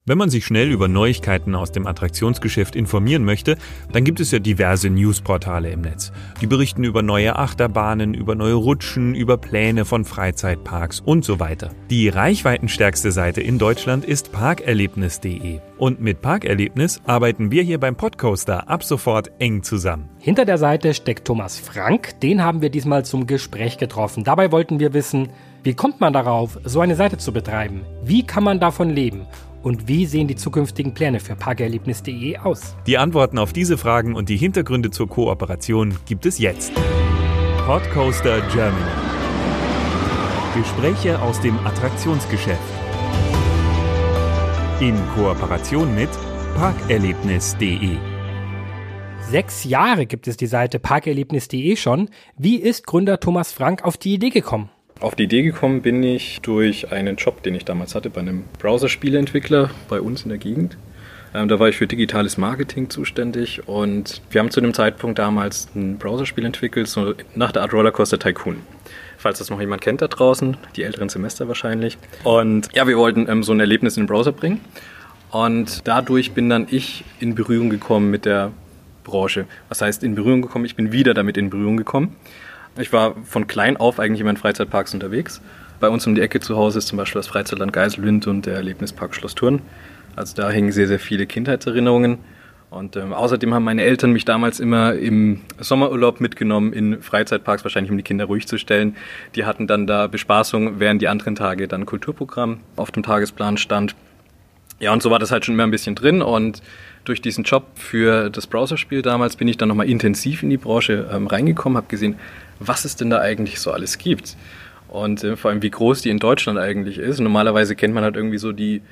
Wenn man sich schnell über Neuigkeiten aus dem Attraktionsgeschäft informieren möchte, dann gibt es ja diverse Newsportale im Netz. Die berichten über neue Achterbahnen, über neue Rutschen, über Pläne von Freizeitparks und so weiter. Die reichweitenstärkste Seite in Deutschland ist parkerlebnis.de. Und mit Parkerlebnis arbeiten wir hier beim Podcoaster ab sofort eng zusammen. Hinter der Seite steckt Thomas Frank. Den haben wir diesmal zum Gespräch getroffen. Dabei wollten wir wissen, wie kommt man darauf, so eine Seite zu betreiben? Wie kann man davon leben? Und wie sehen die zukünftigen Pläne für parkerlebnis.de aus? Die Antworten auf diese Fragen und die Hintergründe zur Kooperation gibt es jetzt. Podcoaster Germany. Gespräche aus dem Attraktionsgeschäft. In Kooperation mit parkerlebnis.de. 6 Jahre gibt es die Seite parkerlebnis.de schon. Wie ist Gründer Thomas Frank auf die Idee gekommen? Auf die Idee gekommen bin ich durch einen Job, den ich damals hatte bei einem Browserspieleentwickler bei uns in der Gegend. Da war ich für digitales Marketing zuständig und wir haben zu dem Zeitpunkt damals ein Browserspiel entwickelt, so nach der Art Rollercoaster Tycoon. Falls das noch jemand kennt da draußen, die älteren Semester wahrscheinlich. Und ja, wir wollten so ein Erlebnis in den Browser bringen und dadurch bin dann ich in Berührung gekommen mit der Branche. Was heißt in Berührung gekommen? Ich bin wieder damit in Berührung gekommen. Ich war von klein auf eigentlich immer in Freizeitparks unterwegs. Bei uns um die Ecke zu Hause ist zum Beispiel das Freizeitland Geiselwind und der Erlebnispark Schloss Thurn. Also da hängen sehr, sehr viele Kindheitserinnerungen. Und außerdem haben meine Eltern mich damals immer im Sommerurlaub mitgenommen in Freizeitparks, wahrscheinlich um die Kinder ruhig zu stellen. Die hatten dann da Bespaßung, während die anderen Tage dann Kulturprogramm auf dem Tagesplan stand. Ja, und so war das halt schon immer ein bisschen drin und durch diesen Job für das Browserspiel damals bin ich dann nochmal intensiv in die Branche reingekommen, habe gesehen, was es denn da eigentlich so alles gibt und vor allem wie groß die in Deutschland eigentlich ist. Normalerweise kennt man halt irgendwie so die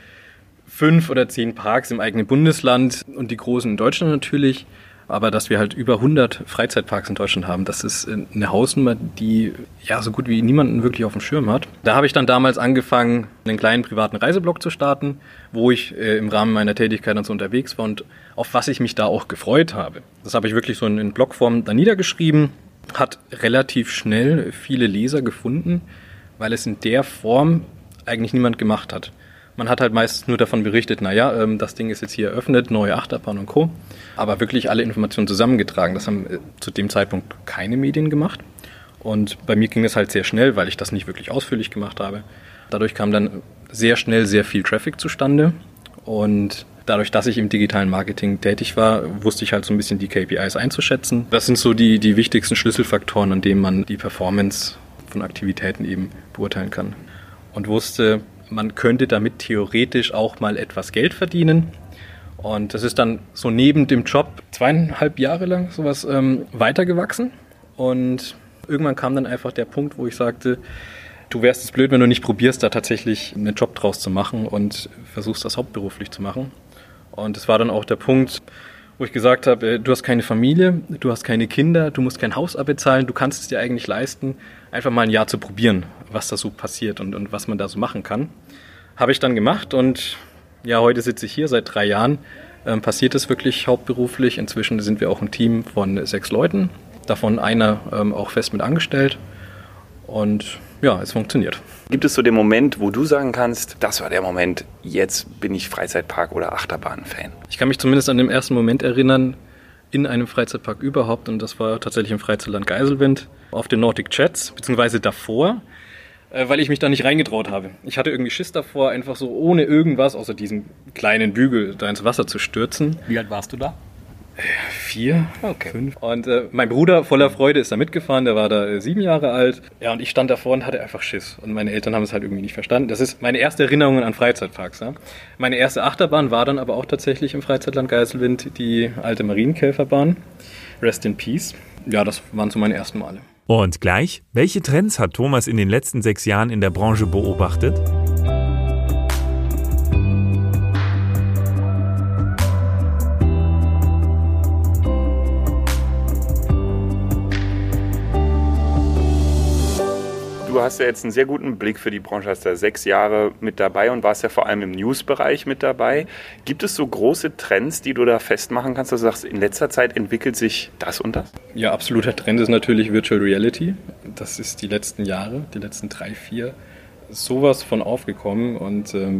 5 oder 10 Parks im eigenen Bundesland und die großen in Deutschland natürlich. Aber dass wir halt über 100 Freizeitparks in Deutschland haben, das ist eine Hausnummer, die ja so gut wie niemanden wirklich auf dem Schirm hat. Da habe ich dann damals angefangen, einen kleinen privaten Reiseblog zu starten, wo ich im Rahmen meiner Tätigkeit dann so unterwegs war und auf was ich mich da auch gefreut habe. Das habe ich wirklich so in Blogform da niedergeschrieben, hat relativ schnell viele Leser gefunden, weil es in der Form eigentlich niemand gemacht hat. Man hat halt meistens nur davon berichtet, das Ding ist jetzt hier eröffnet, neue Achterbahn und Co. Aber wirklich alle Informationen zusammengetragen, das haben zu dem Zeitpunkt keine Medien gemacht. Und bei mir ging es halt sehr schnell, weil ich das nicht wirklich ausführlich gemacht habe. Dadurch kam dann sehr schnell sehr viel Traffic zustande. Und dadurch, dass ich im digitalen Marketing tätig war, wusste ich halt so ein bisschen die KPIs einzuschätzen. Das sind so die wichtigsten Schlüsselfaktoren, an denen man die Performance von Aktivitäten eben beurteilen kann. Und wusste, man könnte damit theoretisch auch mal etwas Geld verdienen. Und das ist dann so neben dem Job 2,5 Jahre lang sowas weitergewachsen. Und irgendwann kam dann einfach der Punkt, wo ich sagte, du wärst es blöd, wenn du nicht probierst, da tatsächlich einen Job draus zu machen und versuchst, das hauptberuflich zu machen. Und es war dann auch der Punkt, wo ich gesagt habe, du hast keine Familie, du hast keine Kinder, du musst kein Haus abbezahlen, du kannst es dir eigentlich leisten, einfach mal ein Jahr zu probieren, was da so passiert und was man da so machen kann. Habe ich dann gemacht und ja, heute sitze ich hier seit 3 Jahren. Passiert es wirklich hauptberuflich. Inzwischen sind wir auch ein Team von 6 Leuten, davon einer auch fest mit angestellt. Und ja, es funktioniert. Gibt es so den Moment, wo du sagen kannst, das war der Moment, jetzt bin ich Freizeitpark- oder Achterbahn-Fan? Ich kann mich zumindest an den ersten Moment erinnern, in einem Freizeitpark überhaupt, und das war tatsächlich im Freizeitland Geiselwind, auf den Nordic Jets, beziehungsweise davor, weil ich mich da nicht reingetraut habe. Ich hatte irgendwie Schiss davor, einfach so ohne irgendwas, außer diesem kleinen Bügel, da ins Wasser zu stürzen. Wie alt warst du da? 4, 5. Und mein Bruder voller Freude ist da mitgefahren, der war da 7 Jahre alt. Ja, und ich stand davor und hatte einfach Schiss. Und meine Eltern haben es halt irgendwie nicht verstanden. Das ist meine erste Erinnerung an Freizeitparks. Ja. Meine erste Achterbahn war dann aber auch tatsächlich im Freizeitland Geiselwind die alte Marienkäferbahn. Rest in Peace. Ja, das waren so meine ersten Male. Und gleich, welche Trends hat Thomas in den letzten 6 Jahren in der Branche beobachtet? Du hast ja jetzt einen sehr guten Blick für die Branche, hast ja 6 Jahre mit dabei und warst ja vor allem im News-Bereich mit dabei. Gibt es so große Trends, die du da festmachen kannst, dass du sagst, in letzter Zeit entwickelt sich das und das? Ja, absoluter Trend ist natürlich Virtual Reality. Das ist die letzten Jahre, die letzten 3, 4, sowas von aufgekommen und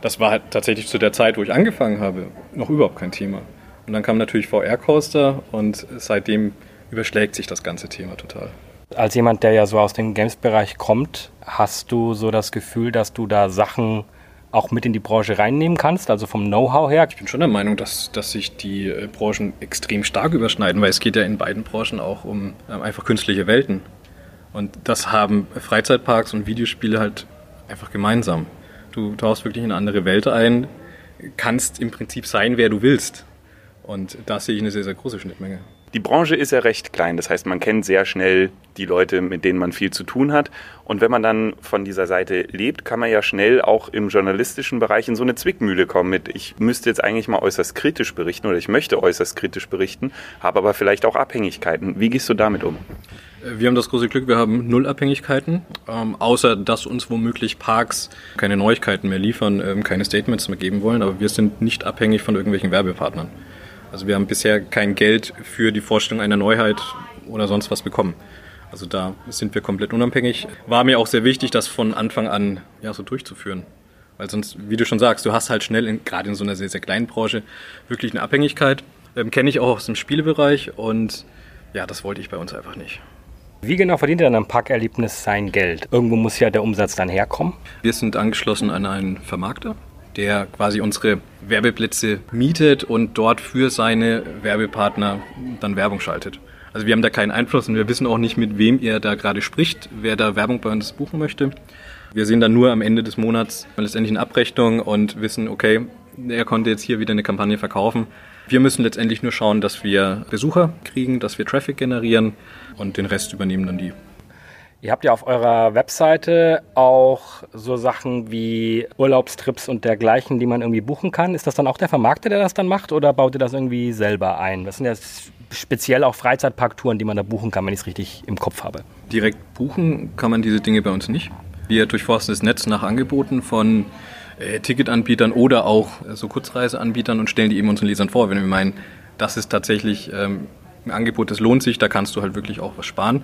das war halt tatsächlich zu der Zeit, wo ich angefangen habe, noch überhaupt kein Thema. Und dann kam natürlich VR-Coaster und seitdem überschlägt sich das ganze Thema total. Als jemand, der ja so aus dem Games-Bereich kommt, hast du so das Gefühl, dass du da Sachen auch mit in die Branche reinnehmen kannst, also vom Know-how her? Ich bin schon der Meinung, dass sich die Branchen extrem stark überschneiden, weil es geht ja in beiden Branchen auch um einfach künstliche Welten. Und das haben Freizeitparks und Videospiele halt einfach gemeinsam. Du tauchst wirklich in eine andere Welt ein, kannst im Prinzip sein, wer du willst. Und da sehe ich eine sehr, sehr große Schnittmenge. Die Branche ist ja recht klein, das heißt, man kennt sehr schnell die Leute, mit denen man viel zu tun hat. Und wenn man dann von dieser Seite lebt, kann man ja schnell auch im journalistischen Bereich in so eine Zwickmühle kommen mit, ich müsste jetzt eigentlich mal äußerst kritisch berichten oder ich möchte äußerst kritisch berichten, habe aber vielleicht auch Abhängigkeiten. Wie gehst du damit um? Wir haben das große Glück, wir haben 0 Abhängigkeiten, außer dass uns womöglich Parks keine Neuigkeiten mehr liefern, keine Statements mehr geben wollen, aber wir sind nicht abhängig von irgendwelchen Werbepartnern. Also wir haben bisher kein Geld für die Vorstellung einer Neuheit oder sonst was bekommen. Also da sind wir komplett unabhängig. War mir auch sehr wichtig, das von Anfang an so durchzuführen. Weil sonst, wie du schon sagst, du hast halt schnell, gerade in so einer sehr, sehr kleinen Branche, wirklich eine Abhängigkeit. Kenne ich auch aus dem Spielebereich und ja, das wollte ich bei uns einfach nicht. Wie genau verdient er dann am Parkerlebnis sein Geld? Irgendwo muss ja der Umsatz dann herkommen. Wir sind angeschlossen an einen Vermarkter, der quasi unsere Werbeplätze mietet und dort für seine Werbepartner dann Werbung schaltet. Also wir haben da keinen Einfluss und wir wissen auch nicht, mit wem er da gerade spricht, wer da Werbung bei uns buchen möchte. Wir sehen dann nur am Ende des Monats letztendlich eine Abrechnung und wissen, okay, er konnte jetzt hier wieder eine Kampagne verkaufen. Wir müssen letztendlich nur schauen, dass wir Besucher kriegen, dass wir Traffic generieren und den Rest übernehmen dann die. Ihr habt ja auf eurer Webseite auch so Sachen wie Urlaubstrips und dergleichen, die man irgendwie buchen kann. Ist das dann auch der Vermarkter, der das dann macht, oder baut ihr das irgendwie selber ein? Das sind ja speziell auch Freizeitparktouren, die man da buchen kann, wenn ich es richtig im Kopf habe. Direkt buchen kann man diese Dinge bei uns nicht. Wir durchforsten das Netz nach Angeboten von Ticketanbietern oder auch so Kurzreiseanbietern und stellen die eben unseren Lesern vor. Wenn wir meinen, das ist tatsächlich ein Angebot, das lohnt sich, da kannst du halt wirklich auch was sparen.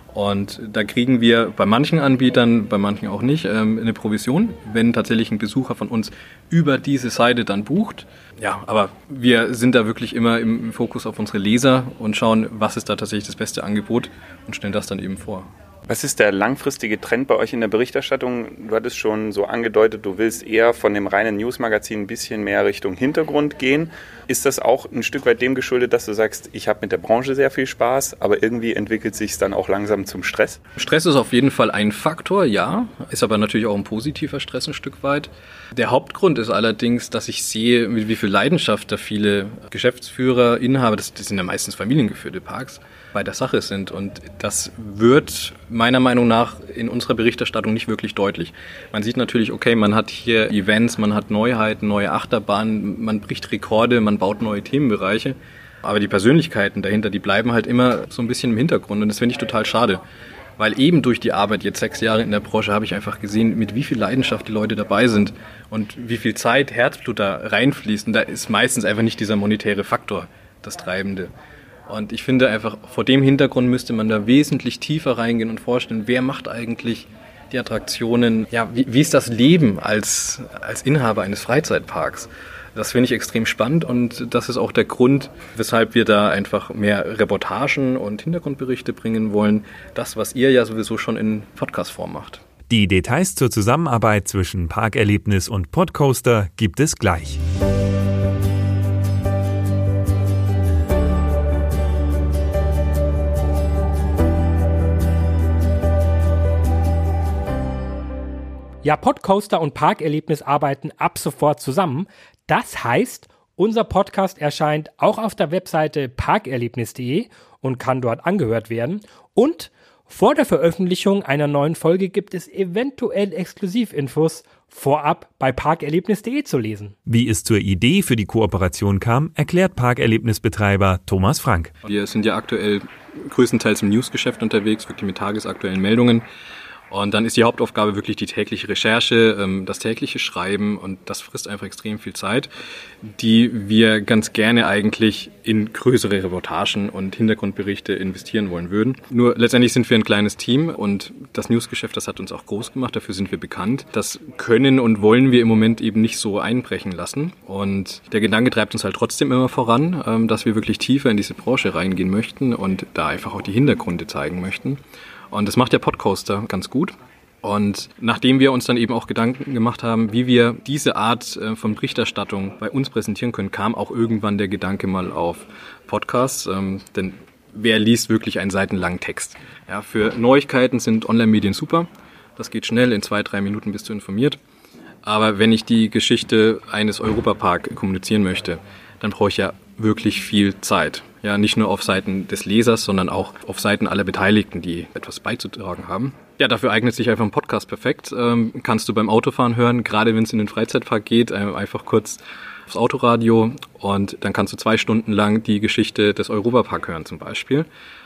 Und da kriegen wir bei manchen Anbietern, bei manchen auch nicht, eine Provision, wenn tatsächlich ein Besucher von uns über diese Seite dann bucht. Ja, aber wir sind da wirklich immer im Fokus auf unsere Leser und schauen, was ist da tatsächlich das beste Angebot und stellen das dann eben vor. Was ist der langfristige Trend bei euch in der Berichterstattung? Du hattest schon so angedeutet, du willst eher von dem reinen Newsmagazin ein bisschen mehr Richtung Hintergrund gehen. Ist das auch ein Stück weit dem geschuldet, dass du sagst, ich habe mit der Branche sehr viel Spaß, aber irgendwie entwickelt sich es dann auch langsam zum Stress? Stress ist auf jeden Fall ein Faktor, ja. Ist aber natürlich auch ein positiver Stress ein Stück weit. Der Hauptgrund ist allerdings, dass ich sehe, mit wie viel Leidenschaft da viele Geschäftsführer, Inhaber, das sind ja meistens familiengeführte Parks, bei der Sache sind. Und das wird meiner Meinung nach in unserer Berichterstattung nicht wirklich deutlich. Man sieht natürlich, okay, man hat hier Events, man hat Neuheiten, neue Achterbahnen, man bricht Rekorde, man baut neue Themenbereiche. Aber die Persönlichkeiten dahinter, die bleiben halt immer so ein bisschen im Hintergrund. Und das finde ich total schade. Weil eben durch die Arbeit, jetzt 6 Jahre in der Branche, habe ich einfach gesehen, mit wie viel Leidenschaft die Leute dabei sind und wie viel Zeit, Herzblut da reinfließt. Und da ist meistens einfach nicht dieser monetäre Faktor das Treibende. Und ich finde einfach, vor dem Hintergrund müsste man da wesentlich tiefer reingehen und vorstellen, wer macht eigentlich die Attraktionen, ja, wie ist das Leben als Inhaber eines Freizeitparks? Das finde ich extrem spannend und das ist auch der Grund, weshalb wir da einfach mehr Reportagen und Hintergrundberichte bringen wollen. Das, was ihr ja sowieso schon in Podcast-Form macht. Die Details zur Zusammenarbeit zwischen Parkerlebnis und Podcoaster gibt es gleich. Ja, Podcoaster und Parkerlebnis arbeiten ab sofort zusammen. Das heißt, unser Podcast erscheint auch auf der Webseite parkerlebnis.de und kann dort angehört werden. Und vor der Veröffentlichung einer neuen Folge gibt es eventuell Exklusivinfos vorab bei parkerlebnis.de zu lesen. Wie es zur Idee für die Kooperation kam, erklärt Parkerlebnisbetreiber Thomas Frank. Wir sind ja aktuell größtenteils im Newsgeschäft unterwegs, wirklich mit tagesaktuellen Meldungen. Und dann ist die Hauptaufgabe wirklich die tägliche Recherche, das tägliche Schreiben und das frisst einfach extrem viel Zeit, die wir ganz gerne eigentlich in größere Reportagen und Hintergrundberichte investieren wollen würden. Nur letztendlich sind wir ein kleines Team und das Newsgeschäft, das hat uns auch groß gemacht, dafür sind wir bekannt. Das können und wollen wir im Moment eben nicht so einbrechen lassen und der Gedanke treibt uns halt trotzdem immer voran, dass wir wirklich tiefer in diese Branche reingehen möchten und da einfach auch die Hintergründe zeigen möchten. Und das macht der Podcoaster ganz gut. Und nachdem wir uns dann eben auch Gedanken gemacht haben, wie wir diese Art von Berichterstattung bei uns präsentieren können, kam auch irgendwann der Gedanke mal auf Podcasts. Denn wer liest wirklich einen seitenlangen Text? Ja, für Neuigkeiten sind Online-Medien super. Das geht schnell, in 2-3 Minuten bist du informiert. Aber wenn ich die Geschichte eines Europapark kommunizieren möchte, dann brauche ich ja wirklich viel Zeit. Ja, nicht nur auf Seiten des Lesers, sondern auch auf Seiten aller Beteiligten, die etwas beizutragen haben. Ja, dafür eignet sich einfach ein Podcast perfekt. Kannst du beim Autofahren hören, gerade wenn es in den Freizeitpark geht, einfach kurz aufs Autoradio und dann kannst du 2 Stunden lang die Geschichte des Europapark hören zum Beispiel.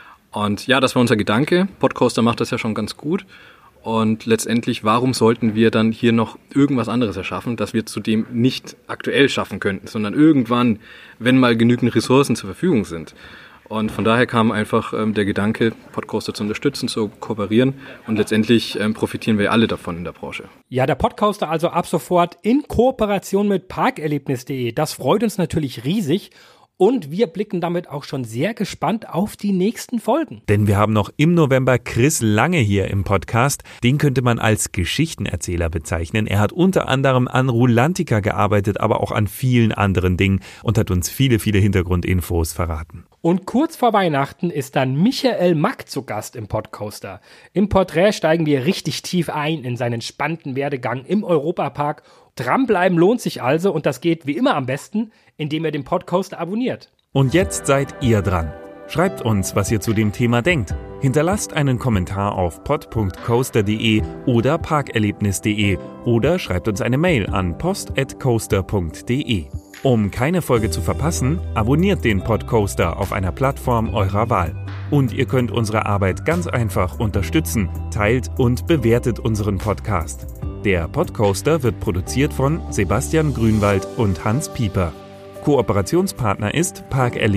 Und ja, das war unser Gedanke. Podcaster macht das ja schon ganz gut. Und letztendlich, warum sollten wir dann hier noch irgendwas anderes erschaffen, das wir zudem nicht aktuell schaffen könnten, sondern irgendwann, wenn mal genügend Ressourcen zur Verfügung sind. Und von daher kam einfach der Gedanke, Podcaster zu unterstützen, zu kooperieren und letztendlich profitieren wir alle davon in der Branche. Ja, der Podcaster also ab sofort in Kooperation mit parkerlebnis.de. Das freut uns natürlich riesig. Und wir blicken damit auch schon sehr gespannt auf die nächsten Folgen. Denn wir haben noch im November Chris Lange hier im Podcast. Den könnte man als Geschichtenerzähler bezeichnen. Er hat unter anderem an Rulantica gearbeitet, aber auch an vielen anderen Dingen und hat uns viele, viele Hintergrundinfos verraten. Und kurz vor Weihnachten ist dann Michael Mack zu Gast im Podcaster. Im Porträt steigen wir richtig tief ein in seinen spannenden Werdegang im Europapark. Dranbleiben lohnt sich also und das geht wie immer am besten, indem ihr den Podcaster abonniert. Und jetzt seid ihr dran. Schreibt uns, was ihr zu dem Thema denkt. Hinterlasst einen Kommentar auf pod.coaster.de oder parkerlebnis.de oder schreibt uns eine Mail an post@coaster.de. Um keine Folge zu verpassen, abonniert den Podcoaster auf einer Plattform eurer Wahl. Und ihr könnt unsere Arbeit ganz einfach unterstützen, teilt und bewertet unseren Podcast. Der Podcoaster wird produziert von Sebastian Grünwald und Hans Pieper. Kooperationspartner ist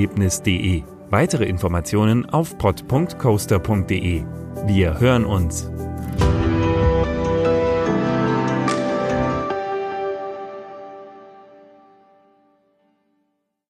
parkerlebnis.de. Weitere Informationen auf pod.coaster.de. Wir hören uns.